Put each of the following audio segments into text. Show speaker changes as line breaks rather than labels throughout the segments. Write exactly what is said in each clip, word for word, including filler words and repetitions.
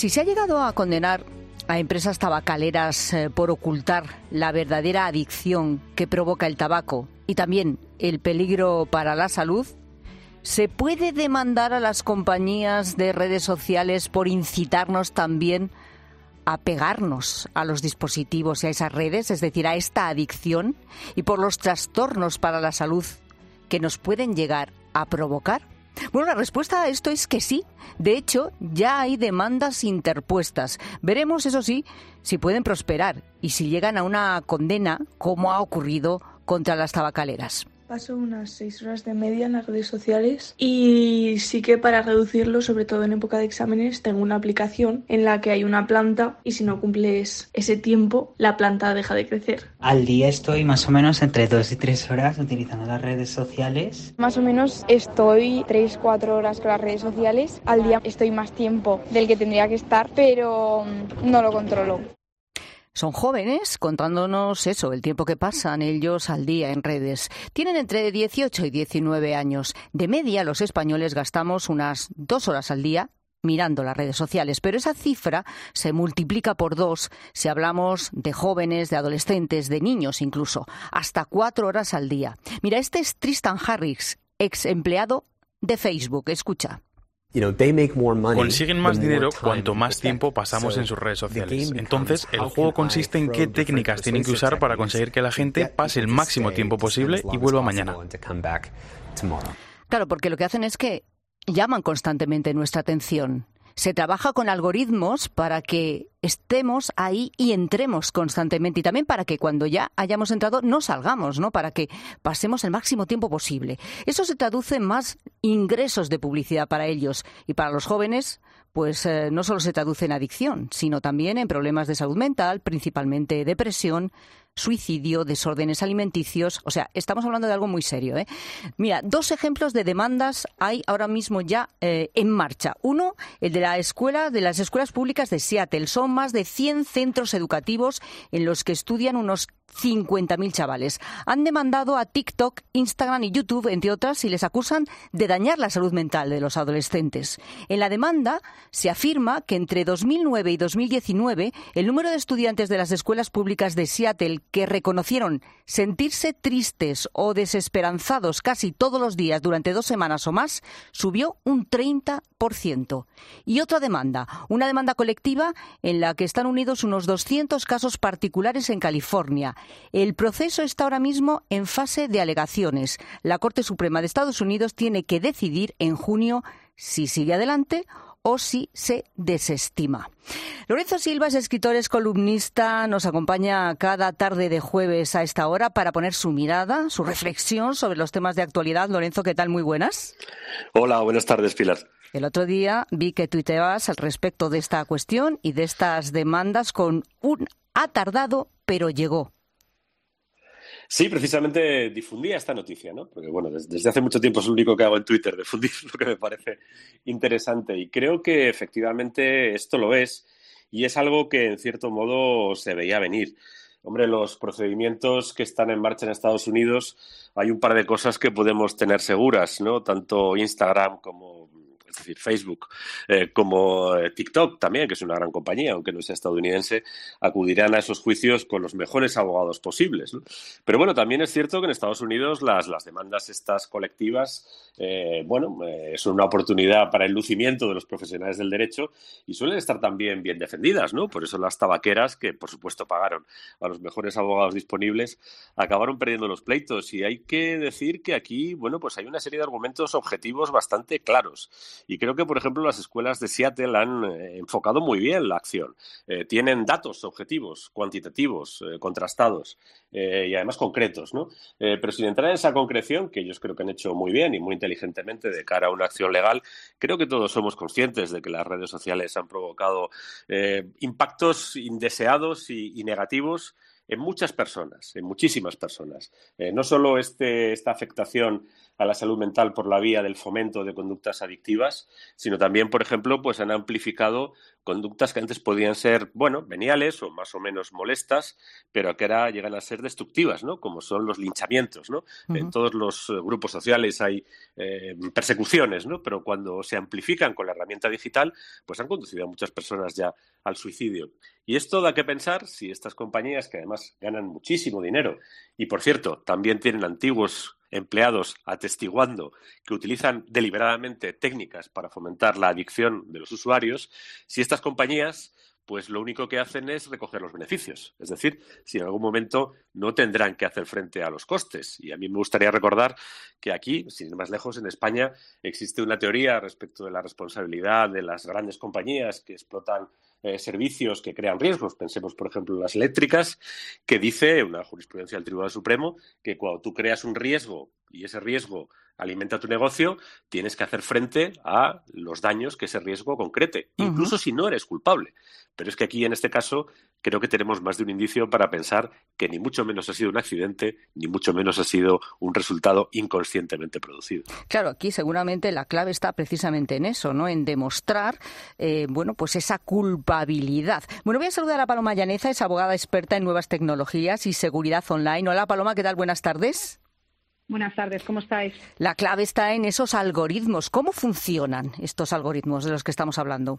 Si se ha llegado a condenar a empresas tabacaleras eh, por ocultar la verdadera adicción que provoca el tabaco y también el peligro para la salud, ¿se puede demandar a las compañías de redes sociales por incitarnos también a pegarnos a los dispositivos y a esas redes, es decir, a esta adicción, y por los trastornos para la salud que nos pueden llegar a provocar? Bueno, la respuesta a esto es que sí. De hecho, ya hay demandas interpuestas. Veremos, eso sí, si pueden prosperar y si llegan a una condena, como ha ocurrido contra las tabacaleras.
Paso unas seis horas de media en las redes sociales y sí que para reducirlo, sobre todo en época de exámenes, tengo una aplicación en la que hay una planta y si no cumples ese tiempo, la planta deja de crecer.
Al día estoy más o menos entre dos y tres horas utilizando las redes sociales.
Más o menos estoy tres, cuatro horas con las redes sociales. Al día estoy más tiempo del que tendría que estar, pero no lo controlo.
Son jóvenes contándonos eso, el tiempo que pasan ellos al día en redes. Tienen entre dieciocho y diecinueve años. De media, los españoles gastamos unas dos horas al día mirando las redes sociales, pero esa cifra se multiplica por dos si hablamos de jóvenes, de adolescentes, de niños incluso, hasta cuatro horas al día. Mira, este es Tristan Harris, ex empleado de Facebook. Escucha.
Consiguen más dinero cuanto más tiempo pasamos en sus redes sociales. Entonces, el juego consiste en qué técnicas tienen que usar para conseguir que la gente pase el máximo tiempo posible y vuelva mañana.
Claro, porque lo que hacen es que llaman constantemente nuestra atención. Se trabaja con algoritmos para que estemos ahí y entremos constantemente, y también para que cuando ya hayamos entrado no salgamos, ¿no? Para que pasemos el máximo tiempo posible. Eso se traduce en más ingresos de publicidad para ellos, y para los jóvenes pues eh, no solo se traduce en adicción, sino también en problemas de salud mental, principalmente depresión, suicidio, desórdenes alimenticios. O sea, estamos hablando de algo muy serio, ¿eh? Mira, dos ejemplos de demandas hay ahora mismo ya eh, en marcha. Uno, el de la escuela, de las escuelas públicas de Seattle. Son más de cien centros educativos en los que estudian unos cincuenta mil chavales. Han demandado a TikTok, Instagram y YouTube, entre otras, y les acusan de dañar la salud mental de los adolescentes. En la demanda se afirma que entre dos mil nueve y dos mil diecinueve el número de estudiantes de las escuelas públicas de Seattle que reconocieron sentirse tristes o desesperanzados casi todos los días durante dos semanas o más subió un treinta por ciento. Y otra demanda, una demanda colectiva en la que están unidos unos doscientos casos particulares en California. El proceso está ahora mismo en fase de alegaciones. La Corte Suprema de Estados Unidos tiene que decidir en junio si sigue adelante o si se desestima. Lorenzo Silva es escritor, es columnista, nos acompaña cada tarde de jueves a esta hora para poner su mirada, su reflexión sobre los temas de actualidad. Lorenzo, ¿qué tal? Muy buenas.
Hola, buenas tardes, Pilar.
El otro día vi que tuiteabas al respecto de esta cuestión y de estas demandas con un "ha tardado, pero llegó".
Sí, precisamente difundía esta noticia, ¿no? Porque, bueno, desde, desde hace mucho tiempo es lo único que hago en Twitter, difundir lo que me parece interesante. Y creo que efectivamente esto lo es, y es algo que en cierto modo se veía venir. Hombre, los procedimientos que están en marcha en Estados Unidos, hay un par de cosas que podemos tener seguras, ¿no? Tanto Instagram como, es decir, Facebook, eh, como eh, TikTok también, que es una gran compañía, aunque no sea estadounidense, acudirán a esos juicios con los mejores abogados posibles, ¿no? Pero bueno, también es cierto que en Estados Unidos las, las demandas estas colectivas, eh, bueno, eh, son una oportunidad para el lucimiento de los profesionales del derecho y suelen estar también bien defendidas, ¿no? Por eso las tabaqueras, que por supuesto pagaron a los mejores abogados disponibles, acabaron perdiendo los pleitos. Y hay que decir que aquí, bueno, pues hay una serie de argumentos objetivos bastante claros. Y creo que, por ejemplo, las escuelas de Seattle han eh, enfocado muy bien la acción. Eh, tienen datos objetivos, cuantitativos, eh, contrastados eh, y además concretos, ¿no? Eh, pero sin entrar en esa concreción, que ellos creo que han hecho muy bien y muy inteligentemente de cara a una acción legal, creo que todos somos conscientes de que las redes sociales han provocado eh, impactos indeseados y, y negativos en muchas personas, en muchísimas personas. Eh, no solo este, esta afectación a la salud mental por la vía del fomento de conductas adictivas, sino también, por ejemplo, pues han amplificado conductas que antes podían ser, bueno, veniales o más o menos molestas, pero que ahora llegan a ser destructivas, ¿no? Como son los linchamientos, ¿no? Uh-huh. En todos los eh, grupos sociales hay eh, persecuciones, ¿no? Pero cuando se amplifican con la herramienta digital, pues han conducido a muchas personas ya al suicidio. Y esto da que pensar si estas compañías, que además ganan muchísimo dinero y, por cierto, también tienen antiguos empleados atestiguando que utilizan deliberadamente técnicas para fomentar la adicción de los usuarios, si estas compañías pues lo único que hacen es recoger los beneficios. Es decir, si en algún momento no tendrán que hacer frente a los costes. Y a mí me gustaría recordar que aquí, sin ir más lejos, en España existe una teoría respecto de la responsabilidad de las grandes compañías que explotan eh, servicios que crean riesgos. Pensemos, por ejemplo, en las eléctricas, que dice una jurisprudencia del Tribunal Supremo que cuando tú creas un riesgo y ese riesgo alimenta tu negocio, tienes que hacer frente a los daños que ese riesgo concrete, uh-huh. incluso si no eres culpable. Pero es que aquí, en este caso, creo que tenemos más de un indicio para pensar que ni mucho menos ha sido un accidente, ni mucho menos ha sido un resultado inconscientemente producido.
Claro, aquí seguramente la clave está precisamente en eso, ¿no? En demostrar, eh, bueno, pues esa culpabilidad. Bueno, voy a saludar a Paloma Llaneza, es abogada experta en nuevas tecnologías y seguridad online. Hola, Paloma, ¿qué tal? Buenas tardes.
Buenas tardes, ¿cómo estáis?
La clave está en esos algoritmos. ¿Cómo funcionan estos algoritmos de los que estamos hablando?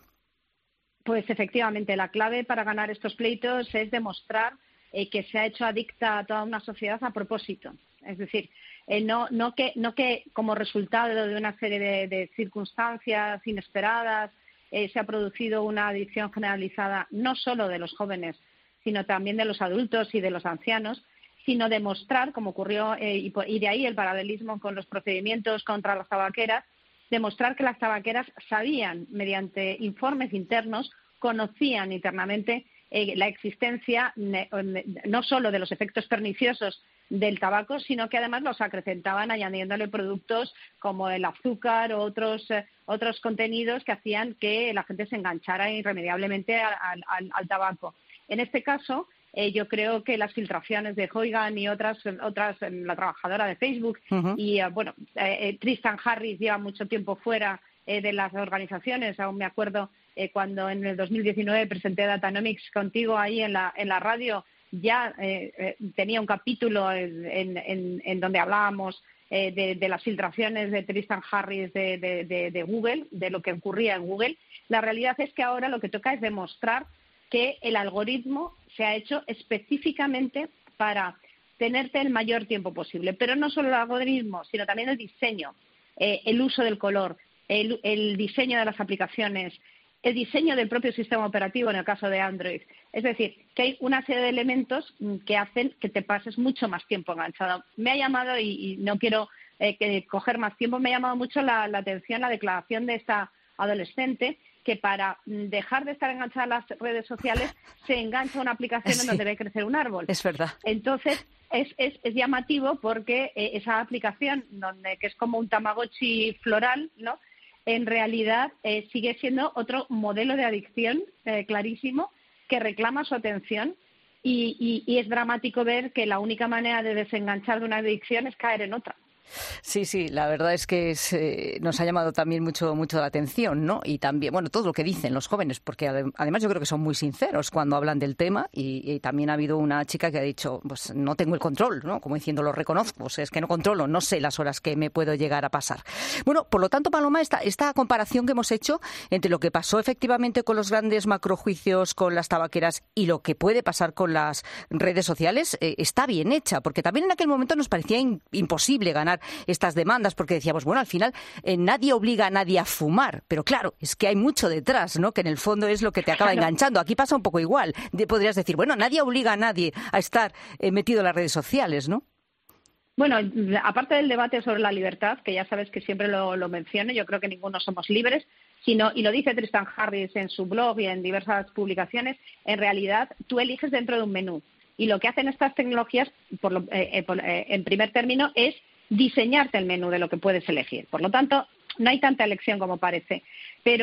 Pues efectivamente, la clave para ganar estos pleitos es demostrar eh, que se ha hecho adicta a toda una sociedad a propósito. Es decir, eh, no, no, que, no que como resultado de una serie de, de circunstancias inesperadas eh, se ha producido una adicción generalizada no solo de los jóvenes, sino también de los adultos y de los ancianos, sino demostrar, como ocurrió, eh, y, y de ahí el paralelismo con los procedimientos contra las tabaqueras, demostrar que las tabaqueras sabían, mediante informes internos, conocían internamente eh, la existencia ne, ne, no solo de los efectos perniciosos del tabaco, sino que además los acrecentaban añadiéndole productos como el azúcar o otros, eh, otros contenidos que hacían que la gente se enganchara irremediablemente al, al, al tabaco. En este caso, Eh, yo creo que las filtraciones de Hoygan y otras, otras la trabajadora de Facebook, uh-huh. y eh, bueno, eh, Tristan Harris lleva mucho tiempo fuera eh, de las organizaciones. Aún me acuerdo eh, cuando en el dos mil diecinueve presenté Datanomics contigo ahí en la, en la radio, ya eh, eh, tenía un capítulo en, en, en, en donde hablábamos eh, de, de las filtraciones de Tristan Harris de, de, de, de Google, de lo que ocurría en Google. La realidad es que ahora lo que toca es demostrar que el algoritmo se ha hecho específicamente para tenerte el mayor tiempo posible. Pero no solo el algoritmo, sino también el diseño, eh, el uso del color, el, el diseño de las aplicaciones, el diseño del propio sistema operativo en el caso de Android. Es decir, que hay una serie de elementos que hacen que te pases mucho más tiempo enganchado. Me ha llamado, y, y no quiero eh, que coger más tiempo, me ha llamado mucho la, la atención la declaración de esta adolescente que para dejar de estar enganchada a las redes sociales se engancha a una aplicación sí. en donde ve crecer un árbol.
Es verdad.
Entonces, es, es, es llamativo porque eh, esa aplicación, donde que es como un Tamagotchi floral, ¿no? En realidad eh, sigue siendo otro modelo de adicción eh, clarísimo que reclama su atención y, y, y es dramático ver que la única manera de desenganchar de una adicción es caer en otra.
Sí, sí, la verdad es que es, eh, nos ha llamado también mucho mucho la atención, ¿no? Y también, bueno, todo lo que dicen los jóvenes, porque adem- además yo creo que son muy sinceros cuando hablan del tema y, y también ha habido una chica que ha dicho, pues no tengo el control, ¿no? Como diciendo, lo reconozco, o sea, es que no controlo, no sé las horas que me puedo llegar a pasar. Bueno, por lo tanto, Paloma, esta, esta comparación que hemos hecho entre lo que pasó efectivamente con los grandes macrojuicios, con las tabaqueras y lo que puede pasar con las redes sociales, eh, está bien hecha, porque también en aquel momento nos parecía in- imposible ganar estas demandas, porque decíamos, bueno, al final eh, nadie obliga a nadie a fumar, pero claro, es que hay mucho detrás, ¿no? Que en el fondo es lo que te acaba enganchando. Aquí pasa un poco igual. De, podrías decir, bueno, nadie obliga a nadie a estar eh, metido en las redes sociales, ¿no?
Bueno, aparte del debate sobre la libertad, que ya sabes que siempre lo, lo menciono, yo creo que ninguno somos libres, sino, y lo dice Tristan Harris en su blog y en diversas publicaciones, en realidad tú eliges dentro de un menú. Y lo que hacen estas tecnologías, por lo, eh, eh, por, eh, en primer término, es diseñarte el menú de lo que puedes elegir. Por lo tanto, no hay tanta elección como parece. Pero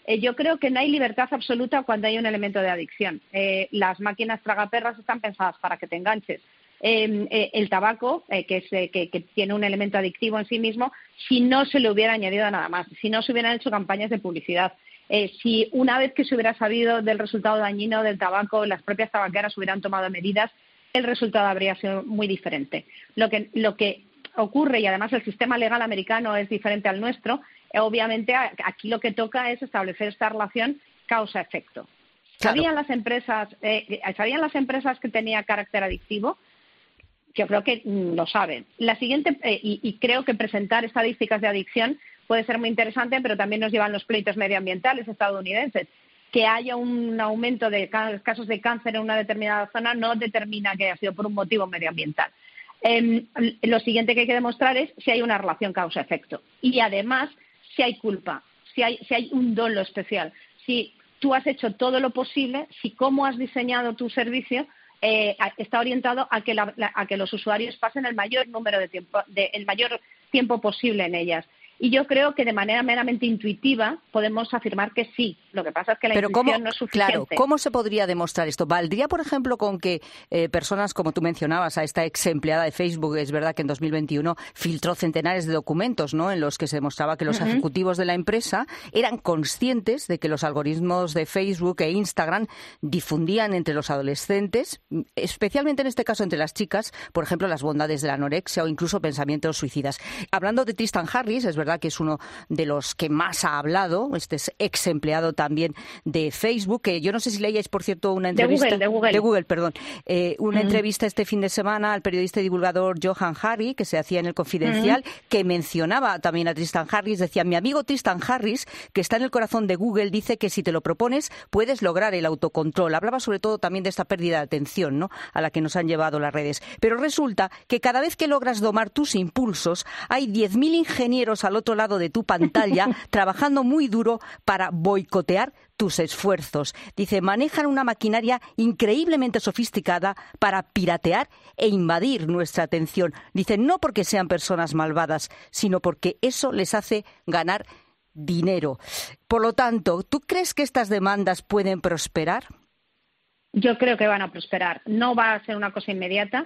Eh, yo creo que no hay libertad absoluta cuando hay un elemento de adicción. Eh, las máquinas tragaperras están pensadas para que te enganches. Eh, eh, el tabaco, eh, que, es, eh, que, que tiene un elemento adictivo en sí mismo, si no se le hubiera añadido nada más, si no se hubieran hecho campañas de publicidad, eh, si una vez que se hubiera sabido del resultado dañino del tabaco, las propias tabaqueras hubieran tomado medidas, el resultado habría sido muy diferente. Lo que, lo que ocurre, y además el sistema legal americano es diferente al nuestro, eh, obviamente aquí lo que toca es establecer esta relación causa-efecto.
Claro.
¿Sabían las empresas, eh, ¿Sabían las empresas que tenía carácter adictivo? Yo creo que mm, lo saben. La siguiente, eh, y, y creo que presentar estadísticas de adicción puede ser muy interesante, pero también nos llevan los pleitos medioambientales estadounidenses. Que haya un aumento de casos de cáncer en una determinada zona no determina que haya sido por un motivo medioambiental. Eh, lo siguiente que hay que demostrar es si hay una relación causa-efecto. Y además, si hay culpa, si hay, si hay un dolo especial, si tú has hecho todo lo posible, si cómo has diseñado tu servicio Eh, está orientado a que, la, a que los usuarios pasen el mayor número de tiempo, de, el mayor tiempo posible en ellas. Y yo creo que de manera meramente intuitiva podemos afirmar que sí. Lo que pasa es que la
Pero
intuición
¿cómo,
no es suficiente.
Claro, ¿cómo se podría demostrar esto? ¿Valdría, por ejemplo, con que eh, personas, como tú mencionabas, a esta ex empleada de Facebook, es verdad que en dos mil veintiuno filtró centenares de documentos, ¿no?, en los que se demostraba que los uh-huh. ejecutivos de la empresa eran conscientes de que los algoritmos de Facebook e Instagram difundían entre los adolescentes, especialmente en este caso entre las chicas, por ejemplo, las bondades de la anorexia o incluso pensamientos suicidas? Hablando de Tristan Harris, es verdad que es uno de los que más ha hablado, este es ex empleado también de Facebook, que yo no sé si leíais, por cierto, una entrevista...
De Google, de Google.
De Google, perdón. Eh, una
Mm.
entrevista este fin de semana al periodista y divulgador Johan Hari, que se hacía en El Confidencial, mm. que mencionaba también a Tristan Harris, decía, mi amigo Tristan Harris, que está en el corazón de Google, dice que si te lo propones, puedes lograr el autocontrol. Hablaba sobre todo también de esta pérdida de atención, ¿no?, a la que nos han llevado las redes. Pero resulta que cada vez que logras domar tus impulsos, hay diez mil ingenieros al otro lado de tu pantalla trabajando muy duro para boicotear tus esfuerzos. Dice, manejan una maquinaria increíblemente sofisticada para piratear e invadir nuestra atención. Dice, no porque sean personas malvadas, sino porque eso les hace ganar dinero. Por lo tanto, ¿tú crees que estas demandas pueden prosperar?
Yo creo que van a prosperar. No va a ser una cosa inmediata.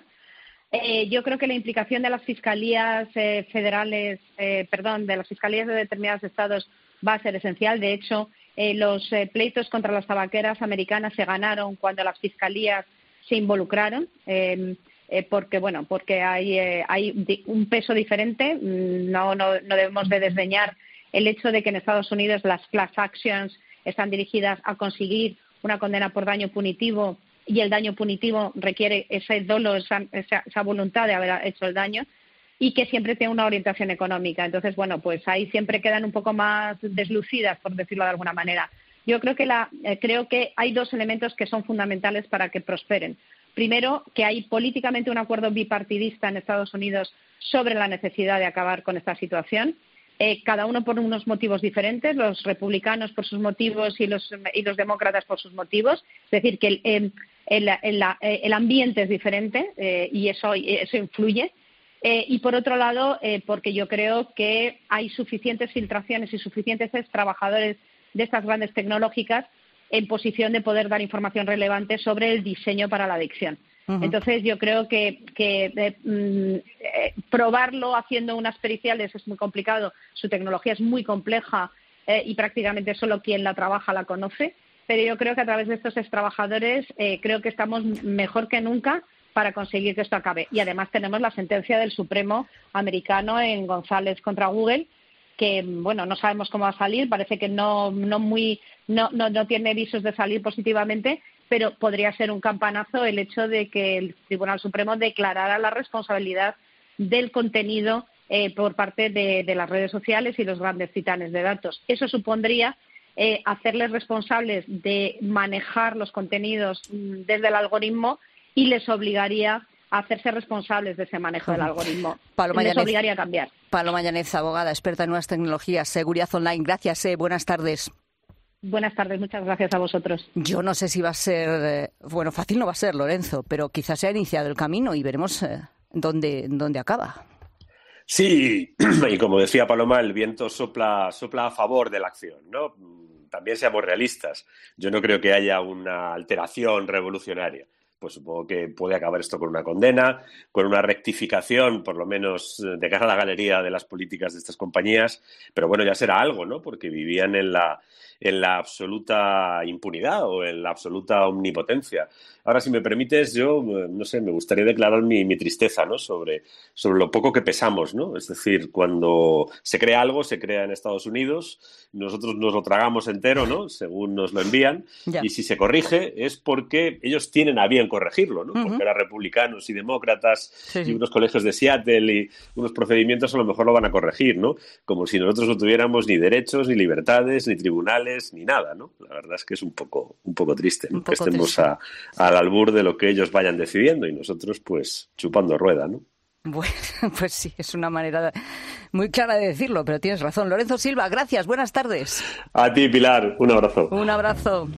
Eh, yo creo que la implicación de las fiscalías eh, federales, eh, perdón, de las fiscalías de determinados estados va a ser esencial. De hecho, eh, los eh, pleitos contra las tabaqueras americanas se ganaron cuando las fiscalías se involucraron, eh, eh, porque bueno, porque hay eh, hay un peso diferente. No, no, no debemos de desdeñar el hecho de que en Estados Unidos las class actions están dirigidas a conseguir una condena por daño punitivo, y el daño punitivo requiere ese dolo, esa, esa, esa voluntad de haber hecho el daño, y que siempre tiene una orientación económica. Entonces, bueno, pues ahí siempre quedan un poco más deslucidas, por decirlo de alguna manera. Yo creo que, la, eh, creo que hay dos elementos que son fundamentales para que prosperen. Primero, que hay políticamente un acuerdo bipartidista en Estados Unidos sobre la necesidad de acabar con esta situación. Eh, cada uno por unos motivos diferentes, los republicanos por sus motivos y los, y los demócratas por sus motivos. Es decir, que el, eh, el, el, el ambiente es diferente eh, y eso, eso influye. Eh, y por otro lado, eh, porque yo creo que hay suficientes filtraciones y suficientes trabajadores de estas grandes tecnológicas en posición de poder dar información relevante sobre el diseño para la adicción. Uh-huh. Entonces, yo creo que, que eh, eh, probarlo haciendo unas periciales es muy complicado. Su tecnología es muy compleja eh, y prácticamente solo quien la trabaja la conoce. Pero yo creo que a través de estos trabajadores eh, creo que estamos mejor que nunca para conseguir que esto acabe. Y además tenemos la sentencia del Supremo americano en González contra Google, que bueno, no sabemos cómo va a salir, parece que no no muy no no, no tiene visos de salir positivamente, pero podría ser un campanazo el hecho de que el Tribunal Supremo declarara la responsabilidad del contenido eh, por parte de, de las redes sociales y los grandes titanes de datos. Eso supondría eh, hacerles responsables de manejar los contenidos mm, desde el algoritmo y les obligaría a hacerse responsables de ese manejo del algoritmo.
Paloma
les
Llanez,
obligaría a cambiar.
Paloma Llanez, abogada, experta en nuevas tecnologías, seguridad online. Gracias, eh, buenas tardes.
Buenas tardes, muchas gracias a vosotros.
Yo no sé si va a ser, eh, bueno, fácil no va a ser, Lorenzo, pero quizás se ha iniciado el camino y veremos eh, dónde, dónde acaba.
Sí, y como decía Paloma, el viento sopla, sopla a favor de la acción, ¿no? también seamos realistas. Yo no creo que haya una alteración revolucionaria. Pues supongo que puede acabar esto con una condena, con una rectificación, por lo menos de cara a la galería de las políticas de estas compañías, pero bueno, ya será algo, ¿no? Porque vivían en la, en la absoluta impunidad o en la absoluta omnipotencia. Ahora, si me permites, yo, no sé, me gustaría declarar mi, mi tristeza, ¿no? Sobre, sobre lo poco que pesamos, ¿no? Es decir, cuando se crea algo, se crea en Estados Unidos, nosotros nos lo tragamos entero, ¿no? Según nos lo envían, ya. Y si se corrige es porque ellos tienen a bien corregirlo, ¿no? Uh-huh. Porque ahora republicanos y demócratas sí, sí. y unos colegios de Seattle y unos procedimientos a lo mejor lo van a corregir, ¿no? Como si nosotros no tuviéramos ni derechos, ni libertades, ni tribunales, ni nada, ¿no? La verdad es que es un poco, un poco triste, ¿no? Un poco que estemos triste. a, a al albur de lo que ellos vayan decidiendo y nosotros pues chupando rueda, ¿no?
Bueno, pues sí, es una manera muy clara de decirlo, pero tienes razón. Lorenzo Silva, gracias, buenas tardes.
A ti, Pilar, un abrazo.
Un abrazo.